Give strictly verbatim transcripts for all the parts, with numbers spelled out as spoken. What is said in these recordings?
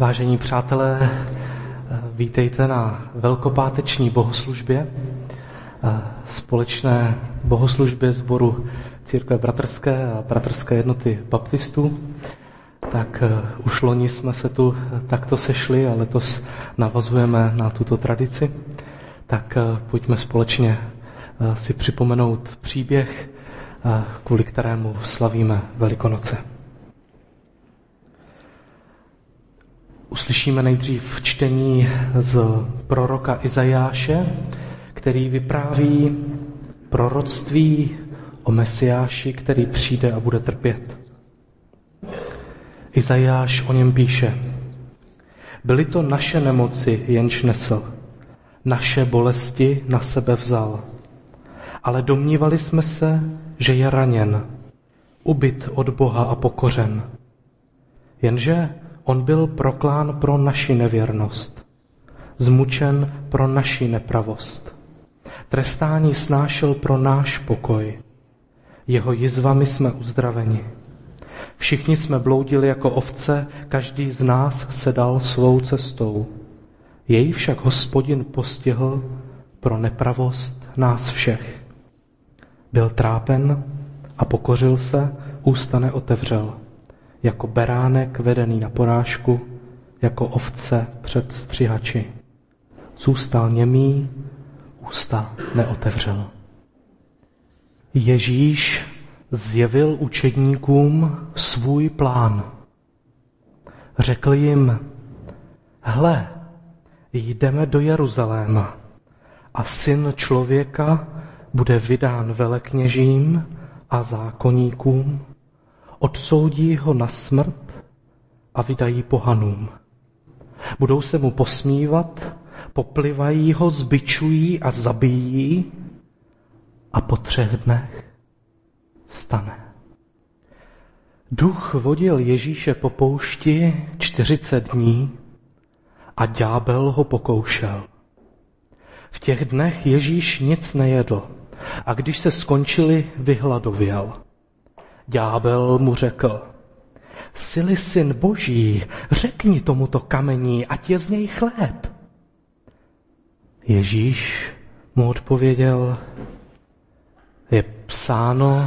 Vážení přátelé, vítejte na velkopáteční bohoslužbě, společné bohoslužbě sboru Církve bratrské a bratrské jednoty baptistů. Tak už loni jsme se tu takto sešli a letos navazujeme na tuto tradici. Tak pojďme společně si připomenout příběh, kvůli kterému slavíme Velikonoce. Uslyšíme nejdřív čtení z proroka Izajáše, který vypráví proroctví o Mesiáši, který přijde a bude trpět. Izajáš o něm píše: Byly to naše nemoci, jenž nesl, naše bolesti na sebe vzal. Ale domnívali jsme se, že je raněn, ubyt od Boha a pokořen. Jenže on byl proklán pro naši nevěrnost, zmučen pro naši nepravost. Trestání snášel pro náš pokoj. Jeho jizvami jsme uzdraveni. Všichni jsme bloudili jako ovce, každý z nás se dal svou cestou. Jej však Hospodin postihl pro nepravost nás všech. Byl trápen a pokořil se, ústa neotevřel. Jako beránek vedený na porážku, jako ovce před střihači. Zůstal němý, ústa neotevřel. Ježíš zjevil učedníkům svůj plán. Řekl jim: Hle, jdeme do Jeruzaléma a Syn člověka bude vydán velekněžím a zákonníkům, odsoudí ho na smrt a vydají pohanům. Budou se mu posmívat, poplivají ho, zbičují a zabijí a po třech dnech vstane. Duch vodil Ježíše po poušti čtyřicet dní a ďábel ho pokoušel. V těch dnech Ježíš nic nejedl a když se skončili, vyhladověl. Ďábel mu řekl: Jsi-li Syn Boží, řekni tomuto kamení, ať je z něj chléb. Ježíš mu odpověděl: Je psáno,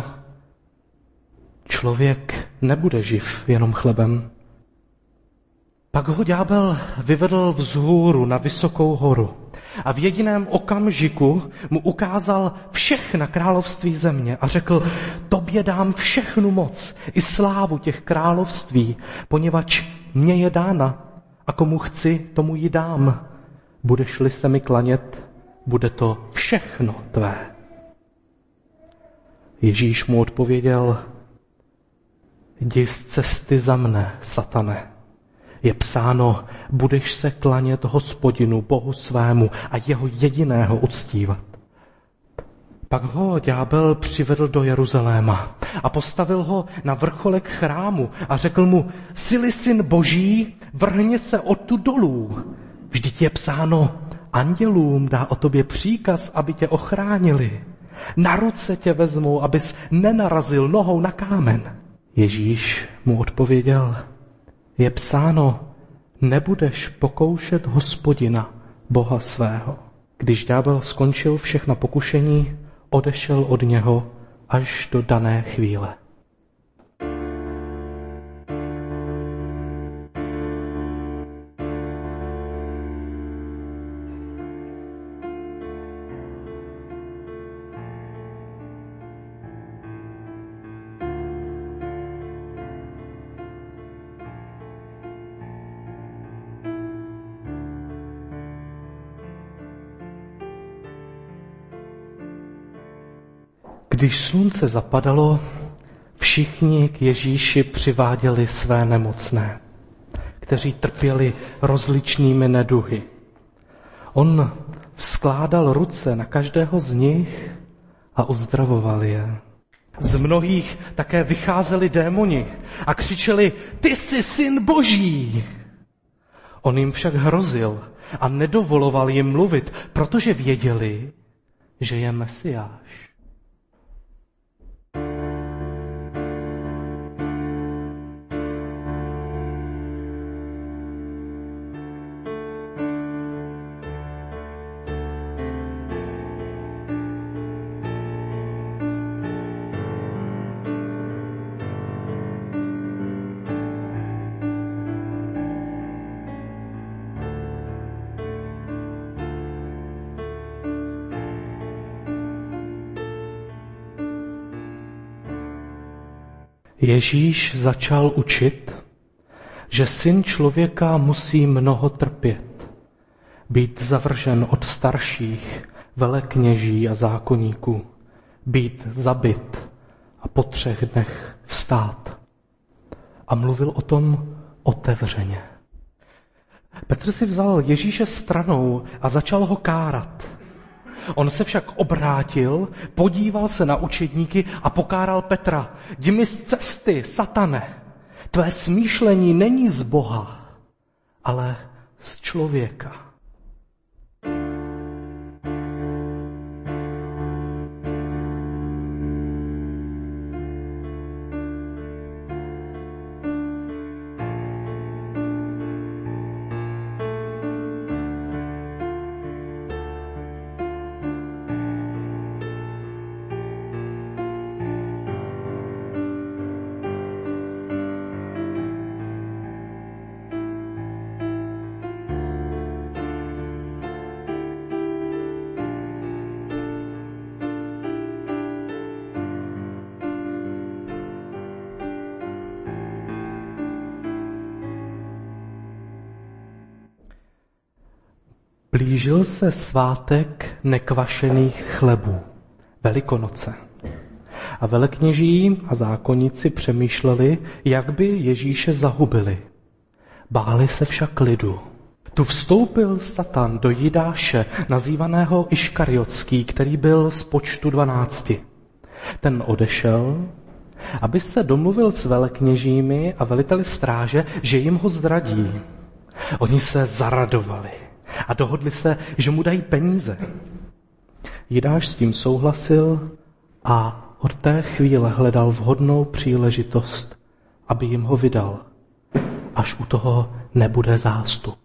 člověk nebude živ jenom chlebem. Pak ho ďábel vyvedl vzhůru na vysokou horu a v jediném okamžiku mu ukázal všechna království země a řekl: Tobě dám všechnu moc i slávu těch království, poněvadž mně je dána a komu chci, tomu ji dám. Budeš-li se mi klanět, bude to všechno tvé. Ježíš mu odpověděl: Jdi z cesty za mne, satane. Je psáno, budeš se klanět Hospodinu, Bohu svému a jeho jediného uctívat. Pak ho ďábel přivedl do Jeruzaléma a postavil ho na vrcholek chrámu a řekl mu: Jsi-li Syn Boží, vrhni se odtud dolů. Vždyť je psáno, andělům dá o tobě příkaz, aby tě ochránili. Na ruce tě vezmou, abys nenarazil nohou na kámen. Ježíš mu odpověděl: Je psáno, nebudeš pokoušet Hospodina, Boha svého. Když ďábel skončil všechna pokušení, odešel od něho až do dané chvíle. Když slunce zapadalo, všichni k Ježíši přiváděli své nemocné, kteří trpěli rozličnými neduhy. On vzkládal ruce na každého z nich a uzdravoval je. Z mnohých také vycházeli démoni a křičeli: Ty jsi Syn Boží! On jim však hrozil a nedovoloval jim mluvit, protože věděli, že je Mesiáš. Ježíš začal učit, že syn člověka musí mnoho trpět, být zavržen od starších, velekněží a zákonníků, být zabit a po třech dnech vstát. A mluvil o tom otevřeně. Petr si vzal Ježíše stranou a začal ho kárat. On se však obrátil, podíval se na učedníky a pokáral Petra. Jdi mi z cesty, satane, tvé smýšlení není z Boha, ale z člověka. Blížil se svátek nekvašených chlebů, Velikonoce. A velekněží a zákonníci přemýšleli, jak by Ježíše zahubili. Báli se však lidu. Tu vstoupil Satan do Jidáše, nazývaného Iškariotský, který byl z počtu dvanácti. Ten odešel, aby se domluvil s velekněžími a veliteli stráže, že jim ho zradí. Oni se zaradovali a dohodli se, že mu dají peníze. Jidáš s tím souhlasil a od té chvíle hledal vhodnou příležitost, aby jim ho vydal, až u toho nebude zástup.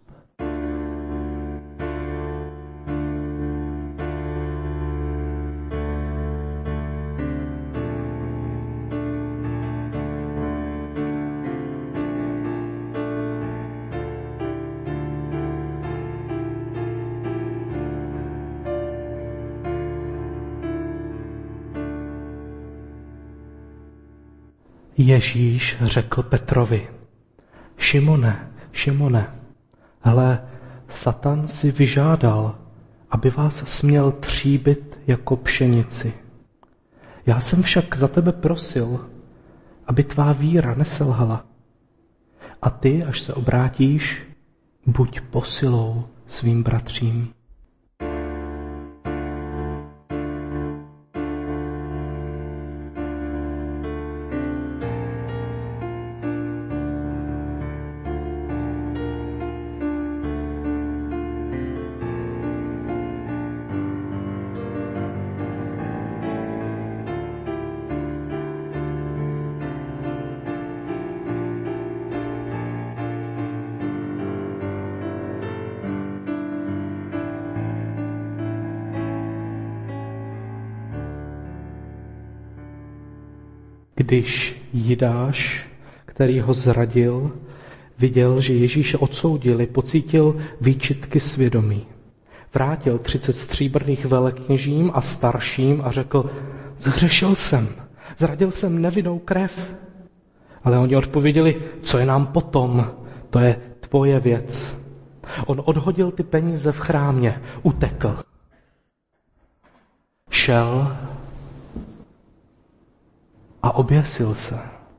Ježíš řekl Petrovi, Šimone, Šimone, hle, Satan si vyžádal, aby vás směl tříbit jako pšenici. Já jsem však za tebe prosil, aby tvá víra neselhala. A ty, až se obrátíš, buď posilou svým bratřím. Když Jidáš, který ho zradil, viděl, že Ježíše odsoudili, pocítil výčitky svědomí. Vrátil třicet stříbrných velekněžím a starším a řekl, zhřešil jsem, zradil jsem nevinnou krev. Ale oni odpověděli, co je nám potom, to je tvoje věc. On odhodil ty peníze v chrámě, utekl. Šel a oběsil se.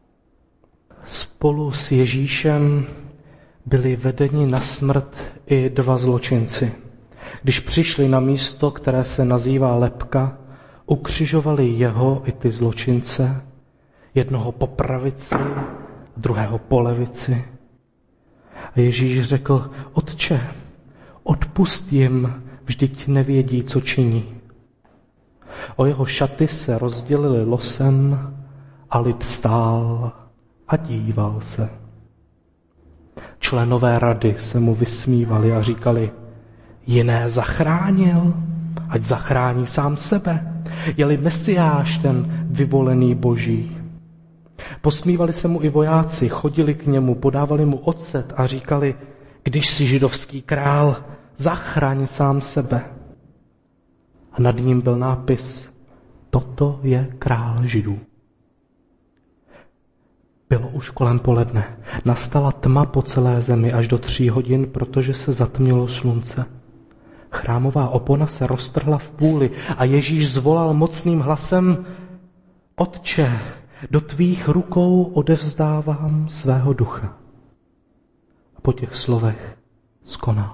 Spolu s Ježíšem byli vedeni na smrt i dva zločinci. Když přišli na místo, které se nazývá Lebka, ukřižovali jeho i ty zločince, jednoho po pravici, druhého po levici. A Ježíš řekl, Otče, odpusť jim, vždyť nevědí, co činí. O jeho šaty se rozdělili losem a lid stál a díval se. Členové rady se mu vysmívali a říkali, jiné zachránil, ať zachrání sám sebe. Je-li Mesiáš ten vyvolený Boží. Posmívali se mu i vojáci, chodili k němu, podávali mu ocet a říkali, když jsi židovský král, zachraň sám sebe. A nad ním byl nápis, toto je král Židů. Bylo už kolem poledne. Nastala tma po celé zemi až do tří hodin, protože se zatmilo slunce. Chrámová opona se roztrhla v půli a Ježíš zvolal mocným hlasem: Otče, do tvých rukou odevzdávám svého ducha. A po těch slovech skonal.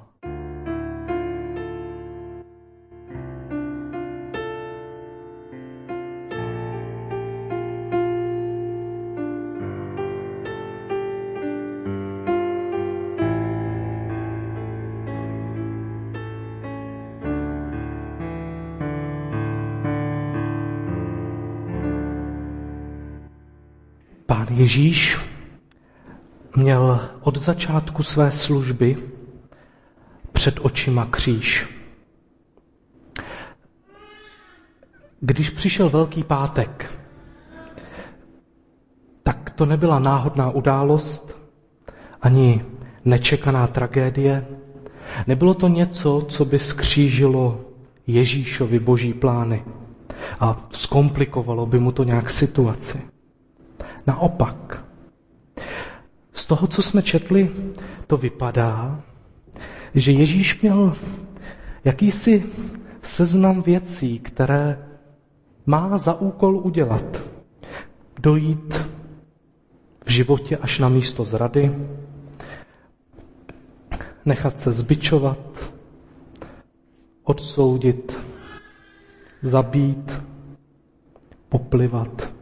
Pán Ježíš měl od začátku své služby před očima kříž. Když přišel Velký pátek, tak to nebyla náhodná událost, ani nečekaná tragédie. Nebylo to něco, co by skřížilo Ježíšovi boží plány a zkomplikovalo by mu to nějak situaci. Naopak, z toho, co jsme četli, to vypadá, že Ježíš měl jakýsi seznam věcí, které má za úkol udělat. Dojít v životě až na místo zrady, nechat se zbičovat, odsoudit, zabít, poplivat.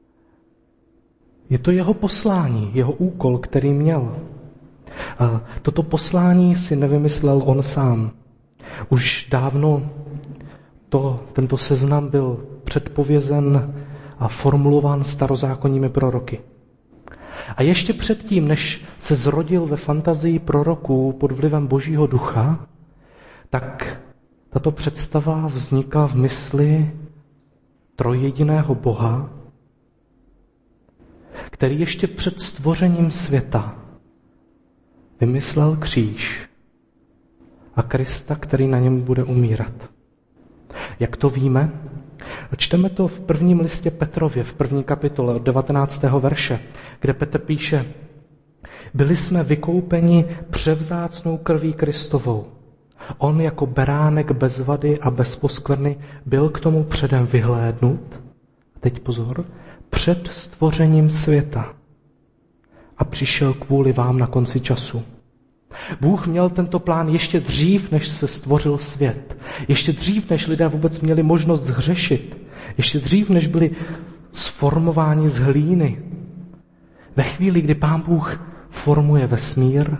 Je to jeho poslání, jeho úkol, který měl. A toto poslání si nevymyslel on sám. Už dávno to, tento seznam byl předpovězen a formulován starozákonními proroky. A ještě předtím, než se zrodil ve fantazii proroků pod vlivem Božího ducha, tak tato představa vznikla v mysli trojjediného Boha, který ještě před stvořením světa vymyslel kříž a Krista, který na něm bude umírat. Jak to víme? Čteme to v prvním listě Petrově, v první kapitole od devatenáctého verše, kde Petr píše: Byli jsme vykoupeni převzácnou krví Kristovou. On jako beránek bez vady a bez poskvrny byl k tomu předem vyhlédnut. Teď pozor, před stvořením světa a přišel kvůli vám na konci času. Bůh měl tento plán ještě dřív, než se stvořil svět. Ještě dřív, než lidé vůbec měli možnost zhřešit. Ještě dřív, než byli sformováni z hlíny. Ve chvíli, kdy Pán Bůh formuje vesmír,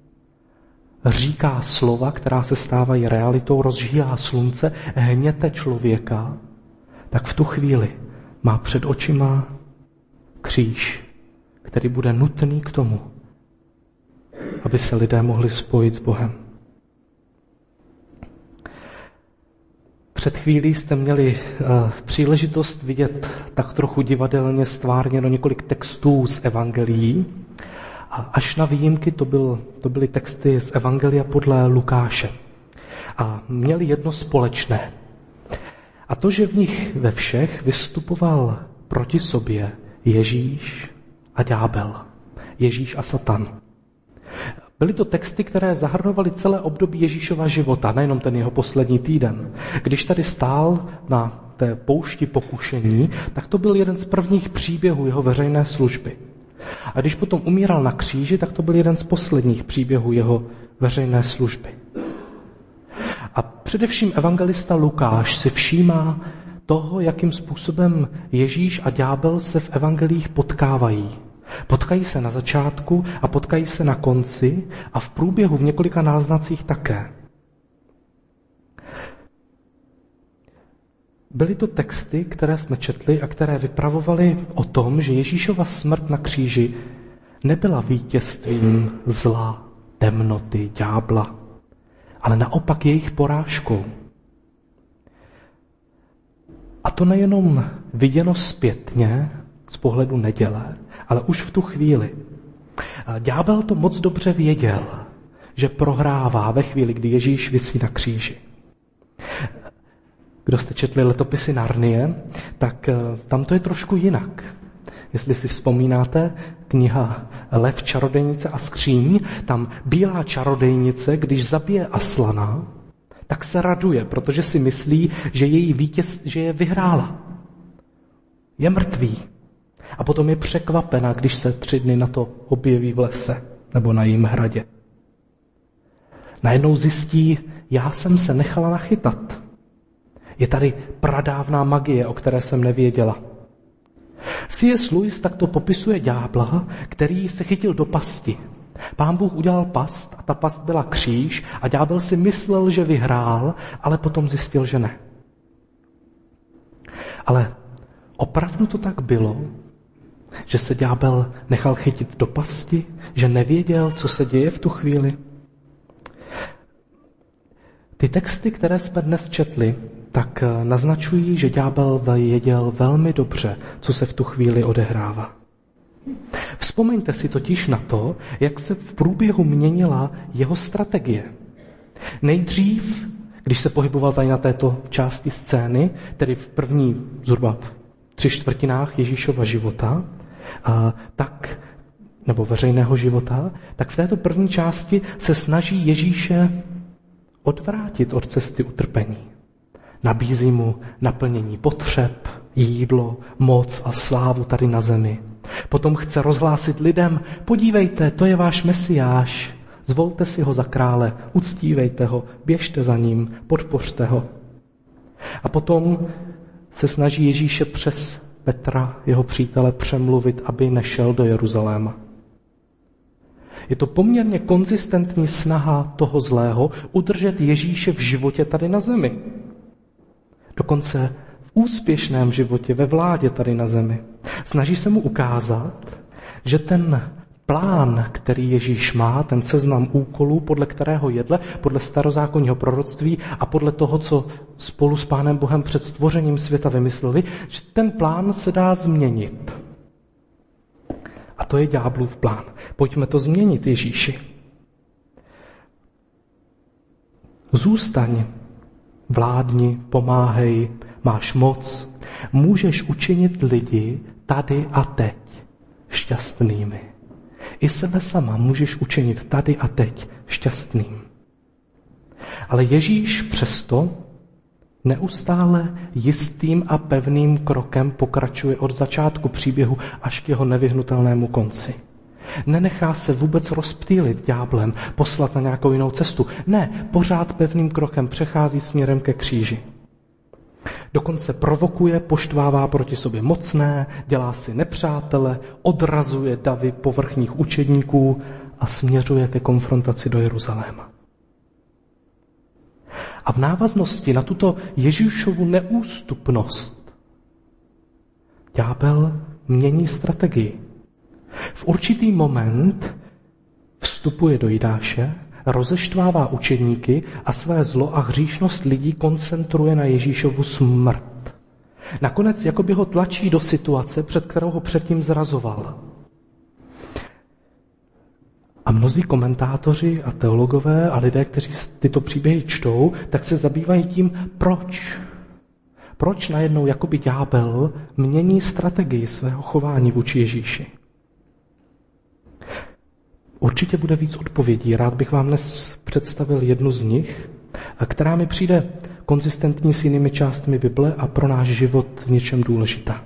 říká slova, která se stávají realitou, rozžíhá slunce, hněte člověka, tak v tu chvíli má před očima kříž, který bude nutný k tomu, aby se lidé mohli spojit s Bohem. Před chvílí jste měli uh, příležitost vidět tak trochu divadelně stvárněno několik textů z evangelií. A až na výjimky to, byl, to byly texty z evangelia podle Lukáše. A měli jedno společné. A to, že v nich ve všech vystupoval proti sobě Ježíš a ďábel. Ježíš a Satan. Byly to texty, které zahrnovaly celé období Ježíšova života, nejenom ten jeho poslední týden. Když tady stál na té poušti pokušení, tak to byl jeden z prvních příběhů jeho veřejné služby. A když potom umíral na kříži, tak to byl jeden z posledních příběhů jeho veřejné služby. A především evangelista Lukáš si všímá toho, jakým způsobem Ježíš a ďábel se v evangelích potkávají. Potkají se na začátku a potkají se na konci a v průběhu v několika náznacích také. Byly to texty, které jsme četli a které vypravovaly o tom, že Ježíšova smrt na kříži nebyla vítězstvím zla, temnoty, ďábla, ale naopak jejich porážkou. A to nejenom viděno zpětně z pohledu neděle, ale už v tu chvíli. Ďábel to moc dobře věděl, že prohrává ve chvíli, kdy Ježíš visí na kříži. Kdo jste četli letopisy Narnie, tak tam to je trošku jinak. Jestli si vzpomínáte, kniha Lev, čarodejnice a skříň, tam bílá čarodejnice, když zabije Aslana, tak se raduje, protože si myslí, že její vítěz, že je vyhrála. Je mrtvý. A potom je překvapena, když se tři dny na to objeví v lese nebo na jejím hradě. Najednou zjistí, já jsem se nechala nachytat. Je tady pradávná magie, o které jsem nevěděla. C S. Lewis takto popisuje ďábla, který se chytil do pasti. Pán Bůh udělal past a ta past byla kříž a ďábel si myslel, že vyhrál, ale potom zjistil, že ne. Ale opravdu to tak bylo, že se ďábel nechal chytit do pasti, že nevěděl, co se děje v tu chvíli? Ty texty, které jsme dnes četli, tak naznačují, že ďábel věděl velmi dobře, co se v tu chvíli odehrává. Vzpomeňte si totiž na to, jak se v průběhu měnila jeho strategie. Nejdřív, když se pohyboval tady na této části scény, tedy v první zhruba tři čtvrtinách Ježíšova života, tak, nebo veřejného života, tak v této první části se snaží Ježíše odvrátit od cesty utrpení. Nabízí mu naplnění potřeb, jídlo, moc a slávu tady na zemi. Potom chce rozhlásit lidem, podívejte, to je váš Mesiáš, zvolte si ho za krále, uctívejte ho, běžte za ním, podpořte ho. A potom se snaží Ježíše přes Petra, jeho přítele, přemluvit, aby nešel do Jeruzaléma. Je to poměrně konzistentní snaha toho zlého udržet Ježíše v životě tady na zemi. Dokonce v úspěšném životě, ve vládě tady na zemi. Snaží se mu ukázat, že ten plán, který Ježíš má, ten seznam úkolů, podle kterého jedle, podle starozákonního proroctví a podle toho, co spolu s Pánem Bohem před stvořením světa vymysleli, že ten plán se dá změnit. A to je ďáblův plán. Pojďme to změnit, Ježíši. Zůstaň, vládni, pomáhej, máš moc. Můžeš učinit lidi tady a teď šťastnými. I sebe sama můžeš učinit tady a teď šťastným. Ale Ježíš přesto neustále jistým a pevným krokem pokračuje od začátku příběhu až k jeho nevyhnutelnému konci. Nenechá se vůbec rozptýlit ďáblem, poslat na nějakou jinou cestu. Ne, pořád pevným krokem přechází směrem ke kříži. Dokonce provokuje, poštvává proti sobě mocné, dělá si nepřátele, odrazuje davy povrchních učedníků a směřuje ke konfrontaci do Jeruzaléma. A v návaznosti na tuto Ježíšovu neústupnost ďábel mění strategii. V určitý moment vstupuje do Jidáše, rozeštvává učedníky a své zlo a hříšnost lidí koncentruje na Ježíšovu smrt. Nakonec jakoby ho tlačí do situace, před kterou ho předtím zrazoval. A mnozí komentátoři a teologové a lidé, kteří tyto příběhy čtou, tak se zabývají tím, proč. Proč najednou jakoby ďábel mění strategii svého chování vůči Ježíši. Určitě bude víc odpovědí. Rád bych vám dnes představil jednu z nich, která mi přijde konzistentní s jinými částmi Bible a pro náš život v něčem důležitá.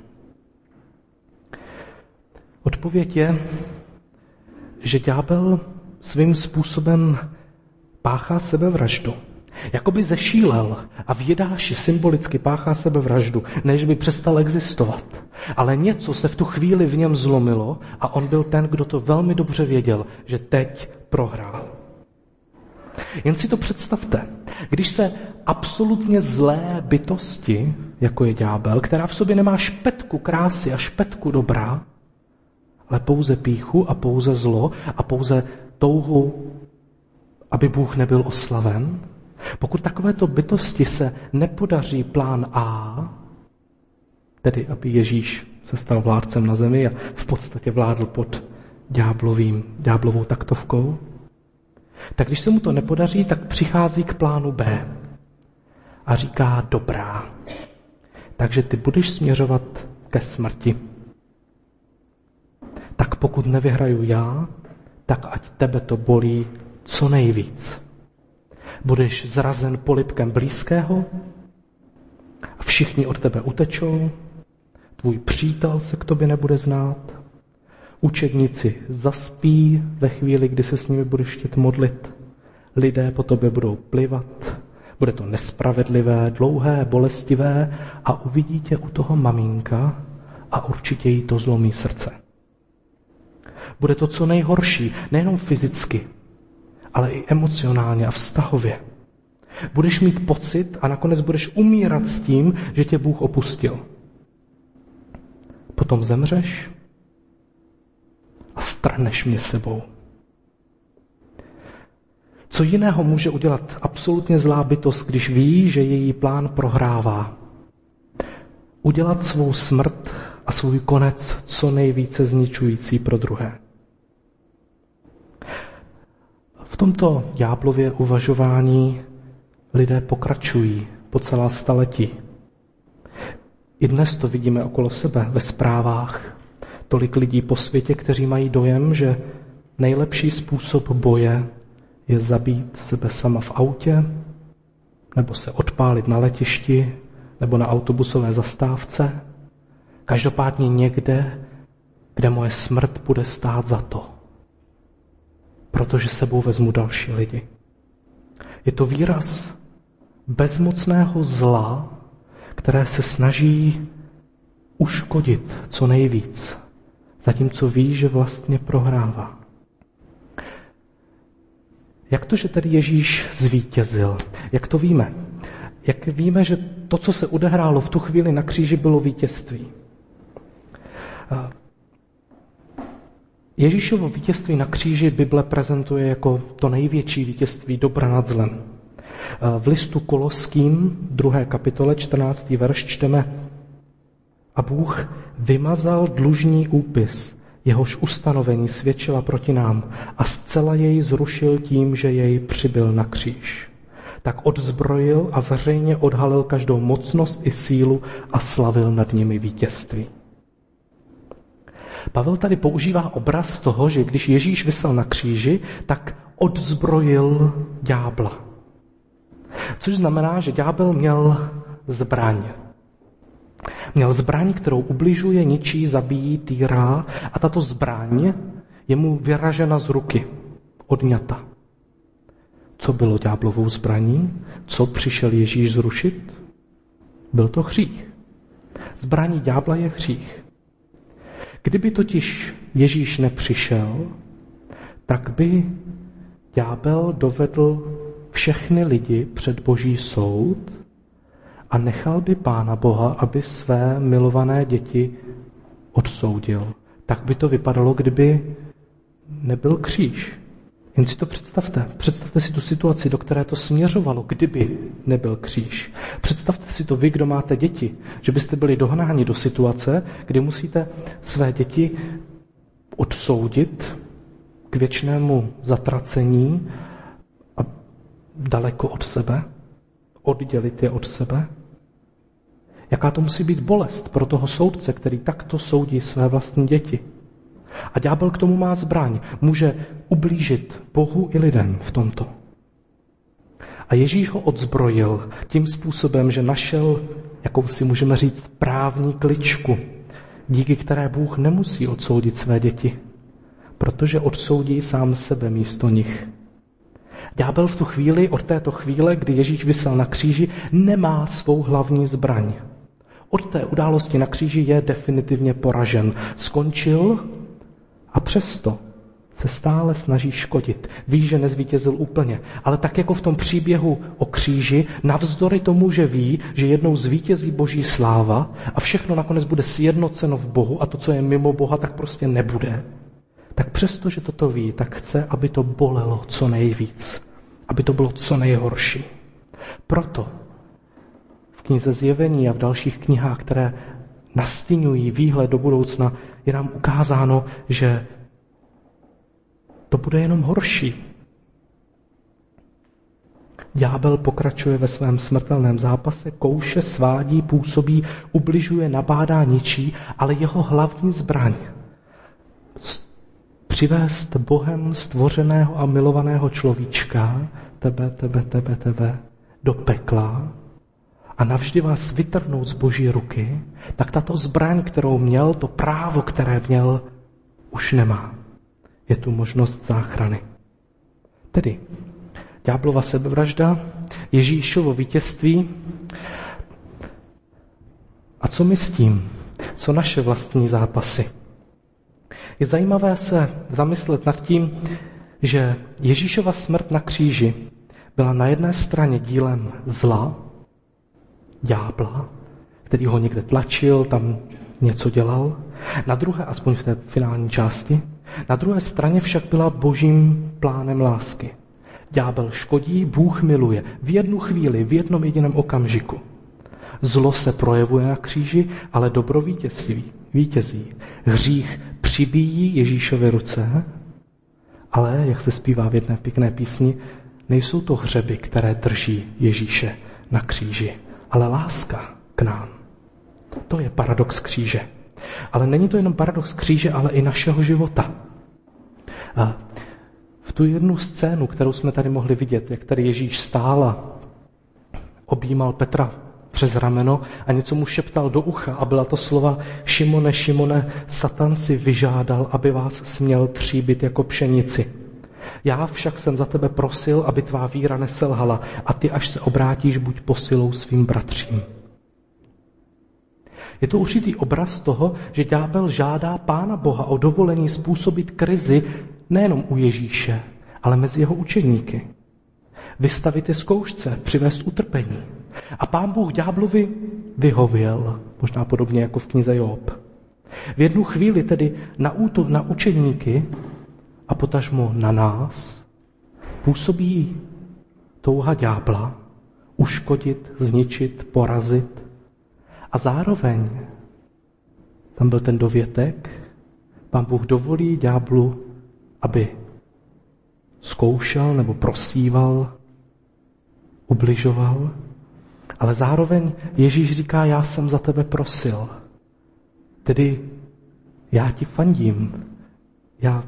Odpověď je, že ďábel svým způsobem páchá sebevraždu. Jakoby zešílel a v Jidáši symbolicky páchá sebevraždu, než by přestal existovat. Ale něco se v tu chvíli v něm zlomilo a on byl ten, kdo to velmi dobře věděl, že teď prohrál. Jen si to představte, když se absolutně zlé bytosti, jako je ďábel, která v sobě nemá špetku krásy a špetku dobrá, ale pouze pýchu a pouze zlo a pouze touhu, aby Bůh nebyl oslaven, pokud takovéto bytosti se nepodaří plán A, tedy aby Ježíš se stal vládcem na zemi a v podstatě vládl pod ďáblovým, ďáblovou taktovkou, tak když se mu to nepodaří, tak přichází k plánu B a říká dobrá. Takže ty budeš směřovat ke smrti. tak pokud nevyhraju já, tak ať tebe to bolí co nejvíc. Budeš zrazen polibkem blízkého a všichni od tebe utečou, tvůj přítel se k tobě nebude znát, učedníci zaspí ve chvíli, kdy se s nimi budeš chtít modlit, lidé po tobě budou plivat, bude to nespravedlivé, dlouhé, bolestivé a uvidí tě u toho maminka a určitě jí to zlomí srdce. Bude to co nejhorší, nejenom fyzicky, ale i emocionálně a vztahově. Budeš mít pocit a nakonec budeš umírat s tím, že tě Bůh opustil. Potom zemřeš a strhneš mě sebou. Co jiného může udělat absolutně zlá bytost, když ví, že její plán prohrává? Udělat svou smrt a svůj konec co nejvíce zničující pro druhé. V tomto ďáblově uvažování lidé pokračují po celá staletí. I dnes to vidíme okolo sebe ve zprávách. Tolik lidí po světě, kteří mají dojem, že nejlepší způsob boje je zabít sebe sama v autě, nebo se odpálit na letišti, nebo na autobusové zastávce. Každopádně někde, kde moje smrt bude stát za to. Protože sebou vezmu další lidi. Je to výraz bezmocného zla, které se snaží uškodit co nejvíc, zatímco ví, že vlastně prohrává. Jak to, že tedy Ježíš zvítězil? Jak to víme? Jak víme, že to, co se odehrálo v tu chvíli na kříži, bylo vítězství? Ježíšovo vítězství na kříži Bible prezentuje jako to největší vítězství dobra nad zlem. V listu Koloským, druhé kapitole, čtrnáctý verš, čteme: A Bůh vymazal dlužní úpis, jehož ustanovení svědčila proti nám, a zcela jej zrušil tím, že jej přibyl na kříž. Tak odzbrojil a veřejně odhalil každou mocnost i sílu a slavil nad nimi vítězství. Pavel tady používá obraz toho, že když Ježíš visel na kříži, tak odzbrojil ďábla. Což znamená, že ďábel měl zbraň. Měl zbraň, kterou ubližuje, ničí, zabíjí, týrá, a tato zbraň je mu vyražena z ruky, odňata. Co bylo ďáblovou zbraní? Co přišel Ježíš zrušit? Byl to hřích. Zbraní ďábla je hřích. Kdyby totiž Ježíš nepřišel, tak by ďábel dovedl všechny lidi před Boží soud a nechal by Pána Boha, aby své milované děti odsoudil. Tak by to vypadalo, kdyby nebyl kříž. Jen si to představte. Představte si tu situaci, do které to směřovalo, kdyby nebyl kříž. Představte si to vy, kdo máte děti, že byste byli dohnáni do situace, kdy musíte své děti odsoudit k věčnému zatracení a daleko od sebe, oddělit je od sebe. Jaká to musí být bolest pro toho soudce, který takto soudí své vlastní děti. A ďábel k tomu má zbraň. Může ublížit Bohu i lidem v tomto. A Ježíš ho odzbrojil tím způsobem, že našel, jakou si můžeme říct, právní kličku, díky které Bůh nemusí odsoudit své děti, protože odsoudí sám sebe místo nich. Ďábel v tu chvíli, od této chvíle, kdy Ježíš visel na kříži, nemá svou hlavní zbraň. Od té události na kříži je definitivně poražen. Skončil a přesto se stále snaží škodit. Ví, že nezvítězil úplně, ale tak jako v tom příběhu o kříži, navzdory tomu, že ví, že jednou zvítězí Boží sláva a všechno nakonec bude sjednoceno v Bohu a to, co je mimo Boha, tak prostě nebude. Tak přesto, že toto ví, tak chce, aby to bolelo co nejvíc. Aby to bylo co nejhorší. Proto v knize Zjevení a v dalších knihách, které nastínují výhled do budoucna, je nám ukázáno, že to bude jenom horší. Ďábel pokračuje ve svém smrtelném zápase, kouše, svádí, působí, ubližuje, nabádá, ničí, ale jeho hlavní zbraň, přivést Bohem stvořeného a milovaného človíčka, tebe, tebe, tebe, tebe, do pekla a navždy vás vytrhnout z Boží ruky, tak tato zbraň, kterou měl, to právo, které měl, už nemá. Je tu možnost záchrany. Tedy ďáblova sebevražda, Ježíšovo vítězství. A co my s tím? Co naše vlastní zápasy? Je zajímavé se zamyslet nad tím, že Ježíšova smrt na kříži byla na jedné straně dílem zla, ďábla, který ho někde tlačil, tam něco dělal. Na druhé, aspoň v té finální části, na druhé straně však byla Božím plánem lásky. Ďábel škodí, Bůh miluje. V jednu chvíli, v jednom jediném okamžiku. Zlo se projevuje na kříži, ale dobro vítězí. vítězí. Hřích přibíjí Ježíšovy ruce, ale, jak se zpívá v jedné pěkné písni, nejsou to hřeby, které drží Ježíše na kříži, ale láska k nám. To je paradox kříže. Ale není to jenom paradox kříže, ale i našeho života. A v tu jednu scénu, kterou jsme tady mohli vidět, jak tady Ježíš stál a objímal Petra přes rameno a něco mu šeptal do ucha a byla to slova: Šimone, Šimone, Satan si vyžádal, aby vás směl tříbit jako pšenici. Já však jsem za tebe prosil, aby tvá víra neselhala a ty, až se obrátíš, buď posilou svým bratřím. Je to určitý obraz toho, že ďábel žádá Pána Boha o dovolení způsobit krizi nejenom u Ježíše, ale mezi jeho učeníky. Vystavit je zkoušce, přivést utrpení. A Pán Bůh ďáblovi vyhověl, možná podobně jako v knize Job. V jednu chvíli tedy na útok na učeníky a potažmo na nás působí touha ďábla uškodit, zničit, porazit. A zároveň tam byl ten dovětek, Pán Bůh dovolí ďáblu, aby zkoušel nebo prosíval, ubližoval, ale zároveň Ježíš říká: já jsem za tebe prosil. Tedy já ti fandím. Já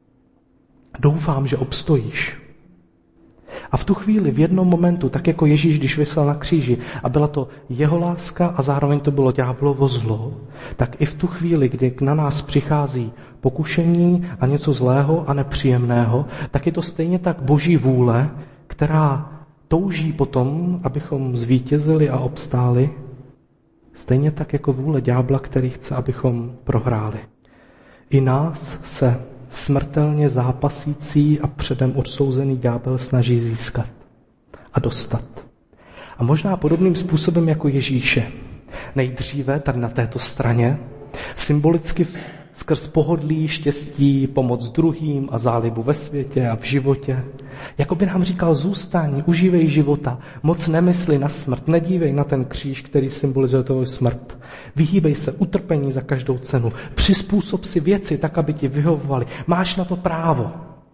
doufám, že obstojíš. A v tu chvíli, v jednom momentu, tak jako Ježíš, když visel na kříži a byla to jeho láska a zároveň to bylo ďáblovo zlo, tak i v tu chvíli, kdy na nás přichází pokušení a něco zlého a nepříjemného, tak je to stejně tak Boží vůle, která touží potom, abychom zvítězili a obstáli, stejně tak jako vůle ďábla, který chce, abychom prohráli. I nás se smrtelně zápasící a předem odsouzený ďábel snaží získat a dostat. A možná podobným způsobem jako Ježíše. Nejdříve tady na této straně, symbolicky skrz pohodlí, štěstí, pomoc druhým a zálibu ve světě a v životě. Jako by nám říkal: zůstaň, užívej života, moc nemysli na smrt, nedívej na ten kříž, který symbolizuje tvou smrt. Vyhýbej se utrpení za každou cenu, přizpůsob si věci tak, aby ti vyhovovaly. Máš na to právo.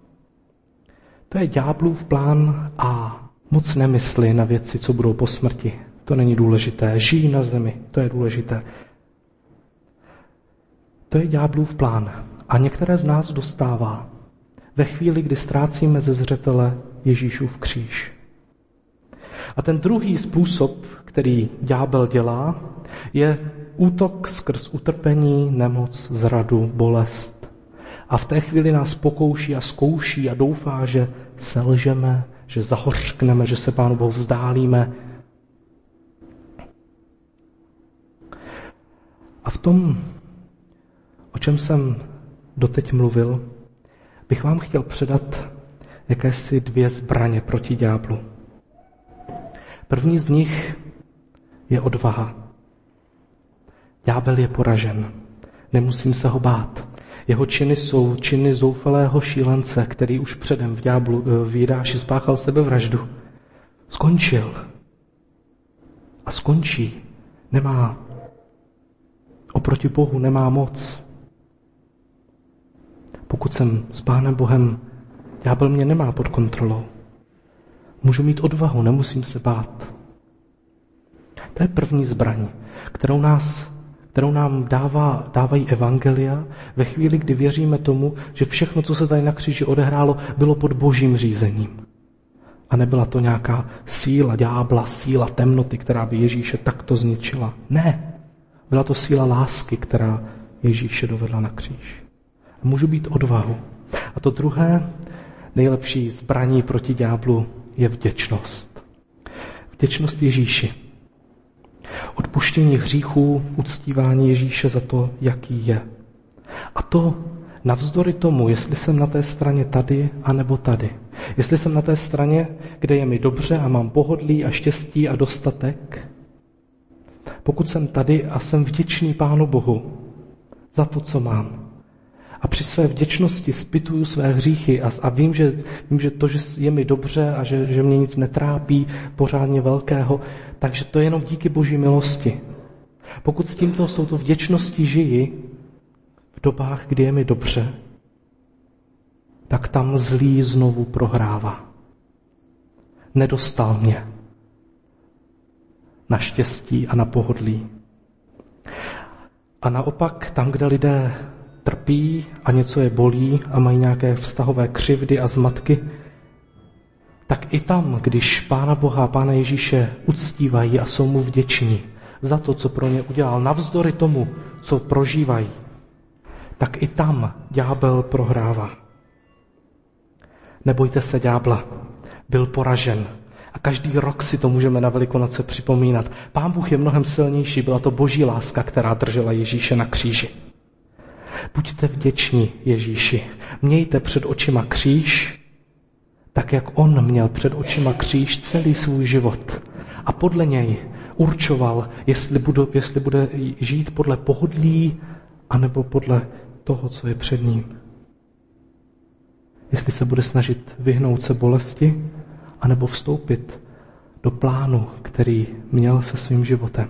To je ďáblův plán A. Moc nemysli na věci, co budou po smrti. To není důležité. Žij na zemi, to je důležité. To je ďáblův plán. A některé z nás dostává ve chvíli, kdy ztrácíme ze zřetele Ježíšův kříž. A ten druhý způsob, který ďábel dělá, je útok skrz utrpení, nemoc, zradu, bolest. A v té chvíli nás pokouší a zkouší a doufá, že selžeme, že zahořkneme, že se Pánu Bohu vzdálíme. A v tom, o čem jsem doteď mluvil, bych vám chtěl předat jakési dvě zbraně proti ďáblu. První z nich je odvaha. Ďábel je poražen. Nemusím se ho bát. Jeho činy jsou činy zoufalého šílence, který už předem v ďáblu v Jidáši spáchal sebevraždu. Skončil. A skončí. Nemá. Oproti Bohu nemá moc. Pokud jsem s Pánem Bohem, ďábel mě nemá pod kontrolou. Můžu mít odvahu, nemusím se bát. To je první zbraň, kterou nás, kterou nám dává, dávají evangelia, ve chvíli, kdy věříme tomu, že všechno, co se tady na kříži odehrálo, bylo pod božím řízením. A nebyla to nějaká síla ďábla, síla temnoty, která by Ježíše takto zničila. Ne, byla to síla lásky, která Ježíše dovedla na kříž. A můžu být odvahu. A to druhé, nejlepší zbraní proti ďáblu je vděčnost. Vděčnost Ježíši. Odpuštění hříchů, uctívání Ježíše za to, jaký je. A to navzdory tomu, jestli jsem na té straně tady, anebo tady. Jestli jsem na té straně, kde je mi dobře a mám pohodlí a štěstí a dostatek. Pokud jsem tady a jsem vděčný Pánu Bohu za to, co mám. A při své vděčnosti zpytuju své hříchy a, a vím, že, vím, že to, že je mi dobře a že, že mě nic netrápí pořádně velkého, takže to je jenom díky Boží milosti. Pokud s tímto jsou to vděčnosti žiji v dobách, kdy je mi dobře, tak tam zlý znovu prohrává. Nedostal mě na štěstí a na pohodlí. A naopak tam, kde lidé trpí a něco je bolí a mají nějaké vztahové křivdy a zmatky, tak i tam, když Pána Boha, Pána Ježíše uctívají a jsou mu vděční za to, co pro ně udělal, navzdory tomu, co prožívají, tak i tam ďábel prohrává. Nebojte se ďábla, byl poražen. A každý rok si to můžeme na Velikonoce připomínat. Pán Bůh je mnohem silnější, byla to boží láska, která držela Ježíše na kříži. Buďte vděční Ježíši. Mějte před očima kříž, tak jak on měl před očima kříž celý svůj život. A podle něj určoval, jestli, budu, jestli bude žít podle pohodlí, anebo podle toho, co je před ním. Jestli se bude snažit vyhnout se bolesti, anebo vstoupit do plánu, který měl se svým životem.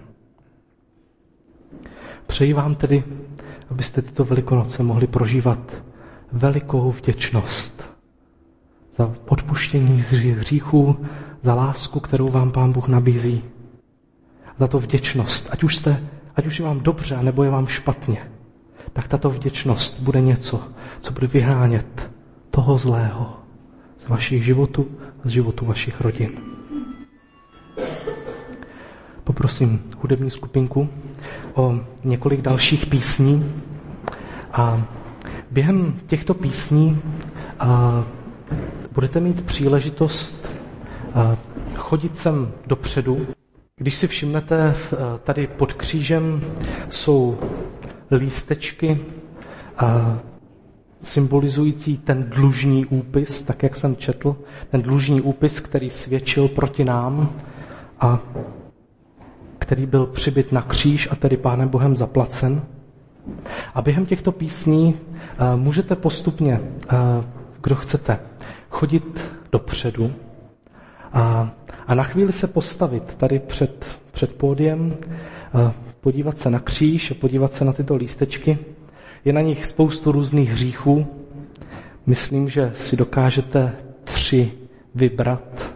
Přeji vám tedy, abyste tyto Velikonoce mohli prožívat velikou vděčnost za odpuštění hříchů, za lásku, kterou vám Pán Bůh nabízí. Za to vděčnost, ať už, jste, ať už je vám dobře, nebo je vám špatně, tak tato vděčnost bude něco, co bude vyhánět toho zlého z vašich životů, z životu vašich rodin. Poprosím hudební skupinku o několik dalších písní a během těchto písní a, budete mít příležitost a, chodit sem dopředu. Když si všimnete, tady pod křížem jsou lístečky a, symbolizující ten dlužní úpis, tak jak jsem četl, ten dlužní úpis, který svědčil proti nám a který byl přibyt na kříž a tedy Pánem Bohem zaplacen. A během těchto písní uh, můžete postupně, uh, kdo chcete, chodit dopředu a, a na chvíli se postavit tady před, před pódiem, uh, podívat se na kříž a podívat se na tyto lístečky. Je na nich spoustu různých hříchů. Myslím, že si dokážete tři vybrat.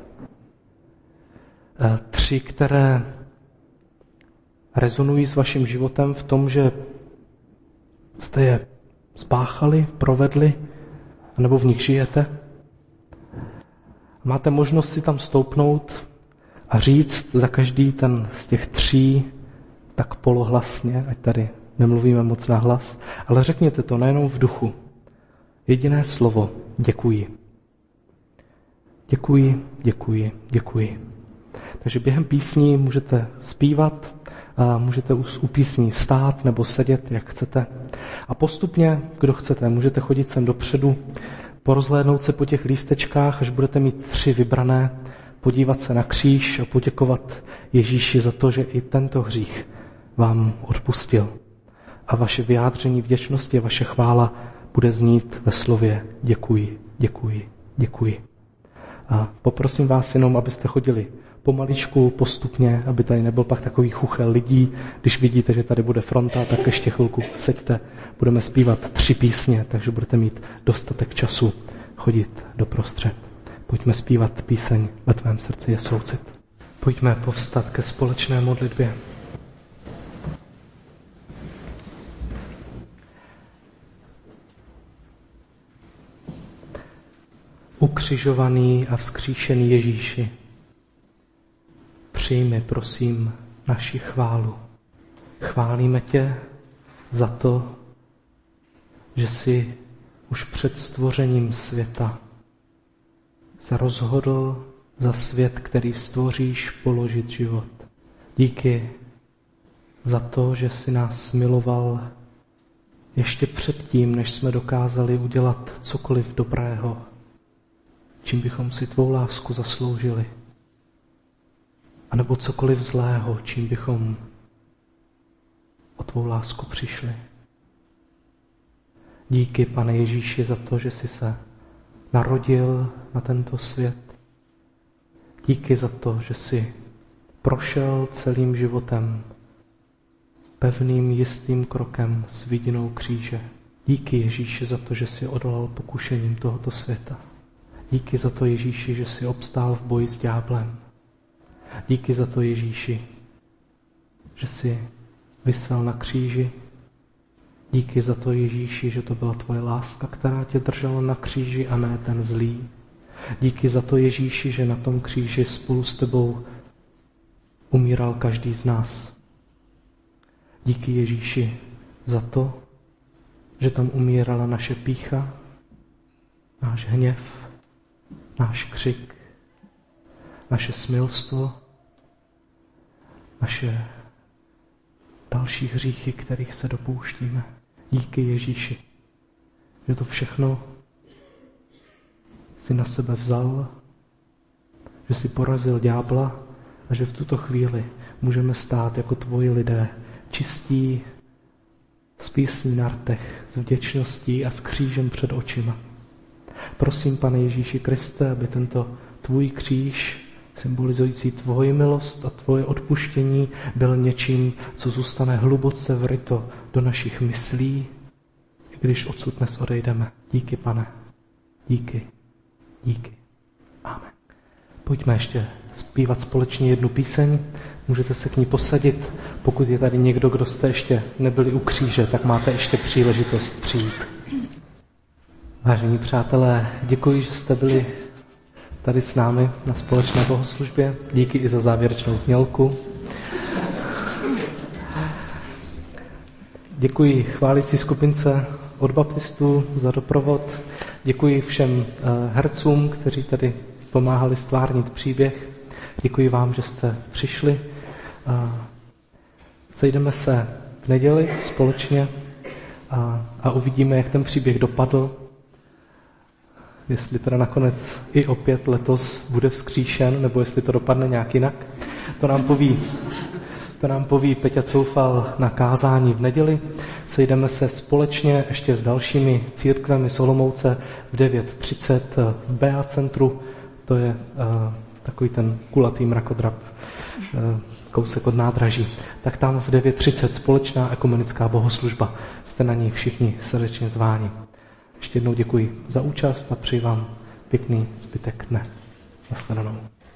Tři, které rezonují s vaším životem v tom, že jste je spáchali, provedli, nebo v nich žijete. Máte možnost si tam stoupnout a říct za každý ten z těch tří tak polohlasně, ať tady nemluvíme moc nahlas, ale řekněte to nejenom v duchu. Jediné slovo, děkuji. Děkuji, děkuji, děkuji. Takže během písní můžete zpívat, a můžete u písní stát nebo sedět, jak chcete. A postupně, kdo chcete, můžete chodit sem dopředu, porozhlédnout se po těch lístečkách, až budete mít tři vybrané, podívat se na kříž a poděkovat Ježíši za to, že i tento hřích vám odpustil. A vaše vyjádření vděčnosti a vaše chvála bude znít ve slově děkuji, děkuji, děkuji. A poprosím vás jenom, abyste chodili pomaličku, postupně, aby tady nebyl pak takový chuchel lidí. Když vidíte, že tady bude fronta, tak ještě chvilku seďte. Budeme zpívat tři písně, takže budete mít dostatek času chodit doprostřed. Pojďme zpívat píseň Ve tvém srdci je soucit. Pojďme povstat ke společné modlitbě. ukřižovaný a vzkříšený Ježíši, přijmi, prosím, naši chválu. Chválíme tě za to, že jsi už před stvořením světa se rozhodl za svět, který stvoříš, položit život. Díky za to, že jsi nás miloval ještě předtím, než jsme dokázali udělat cokoliv dobrého, čím bychom si tvou lásku zasloužili. A nebo cokoliv zlého, čím bychom o tvou lásku přišli. Díky, Pane Ježíši, za to, že jsi se narodil na tento svět. Díky za to, že jsi prošel celým životem pevným, jistým krokem s vidinou kříže. Díky, Ježíši, za to, že jsi odolal pokušením tohoto světa. Díky za to, Ježíši, že jsi obstál v boji s ďáblem. Díky za to, Ježíši, že jsi visel na kříži. Díky za to, Ježíši, že to byla tvoje láska, která tě držela na kříži a ne ten zlý. Díky za to, Ježíši, že na tom kříži spolu s tebou umíral každý z nás. Díky, Ježíši, za to, že tam umírala naše pýcha, náš hněv, náš křik, naše smilstvo, naše další hříchy, kterých se dopouštíme. Díky, Ježíši, že to všechno si na sebe vzal, že si porazil ďábla a že v tuto chvíli můžeme stát jako tvoji lidé, čistí, s písní na rtech, s vděčností a s křížem před očima. Prosím, Pane Ježíši Kriste, aby tento tvůj kříž, symbolizující tvoji milost a tvoje odpuštění, byl něčím, co zůstane hluboce vryto do našich myslí, když odsud dnes odejdeme. Díky, Pane. Díky. Díky. Amen. Pojďme ještě zpívat společně jednu píseň. Můžete se k ní posadit. Pokud je tady někdo, kdo jste ještě nebyli u kříže, tak máte ještě příležitost přijít. Vážení přátelé, děkuji, že jste byli tady s námi na společné bohoslužbě. Díky i za závěrečnou znělku. Děkuji chválící skupince od baptistů za doprovod. Děkuji všem hercům, kteří tady pomáhali stvárnit příběh. Děkuji vám, že jste přišli. Sejdeme se v neděli společně a, a uvidíme, jak ten příběh dopadl. Jestli teda nakonec i opět letos bude vzkříšen, nebo jestli to dopadne nějak jinak. To nám poví, to nám poví Peťa Coufal na kázání v neděli. Sejdeme se společně ještě s dalšími církvemi z Olomouce v devět třicet v bé á centru. To je uh, takový ten kulatý mrakodrap, uh, kousek od nádraží. Tak tam v devět třicet společná ekumenická bohoslužba. Jste na ní všichni srdečně zváni. Ještě jednou děkuji za účast a přeji vám pěkný zbytek dne. Nashledanou.